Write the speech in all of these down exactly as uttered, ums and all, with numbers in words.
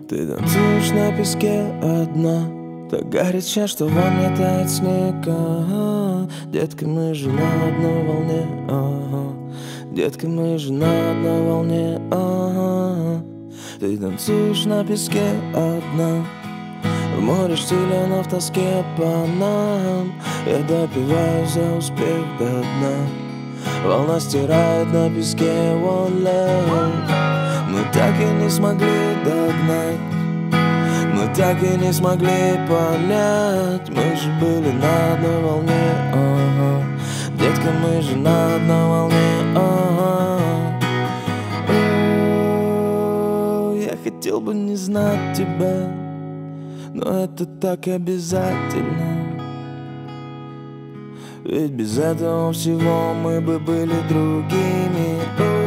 Ты танцуешь на песке одна, так горяча, что во мне тает снег. Ага. Детка, мы же на одной волне. Ага. Детка, мы же на одной волне. Ага. Ты танцуешь на песке одна, в море штиля, но в тоске по нам. Я допиваю за успех до дна. Волна стирает на песке one love. Мы так и не смогли догнать, мы так и не смогли понять. Мы же были на одной волне, ага. Детка, мы же на одной волне, ага. О, я хотел бы не знать тебя, но это так обязательно. Ведь без этого всего мы бы были другими.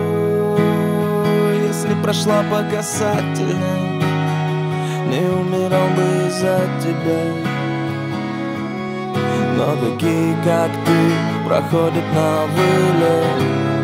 О, если прошла по касательной, не умирал бы из-за тебя. Но такие, как ты, проходят на вылет.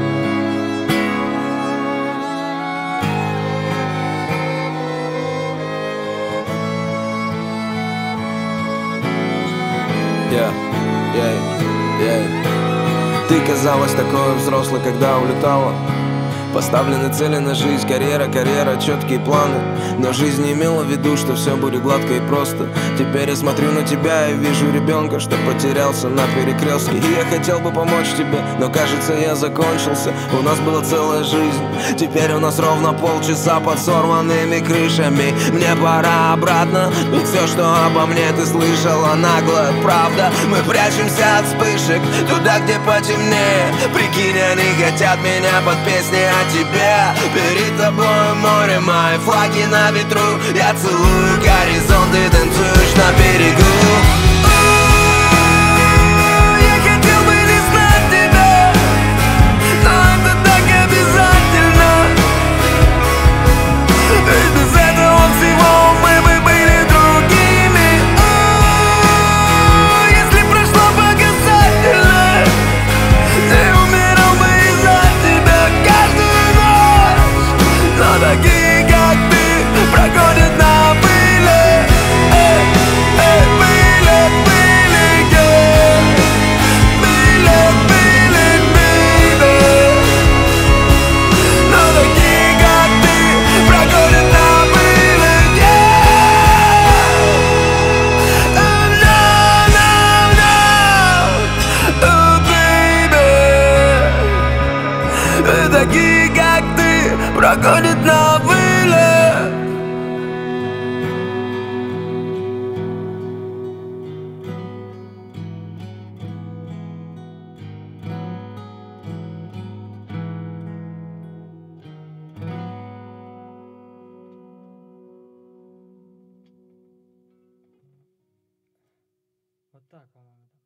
Yeah, yeah, yeah. Ты казалась такой взрослой, когда улетала. Поставлены цели на жизнь, карьера, карьера, четкие планы. Но жизнь не имела в виду, что все будет гладко и просто. Теперь я смотрю на тебя и вижу ребенка, что потерялся на перекрестке. И я хотел бы помочь тебе, но кажется, я закончился. У нас была целая жизнь, теперь у нас ровно полчаса под сорванными крышами. Мне пора обратно, ведь все, что обо мне ты слышала, наглая правда. Мы прячемся от вспышек туда, где потемнее. Прикинь, они хотят меня под песни о тебе. Перед тобой море, мои флаги на ветру. Я целую горизонт, ты танцуешь на берегу. Такие, как ты, проходят на вылет. Вот так, по-моему.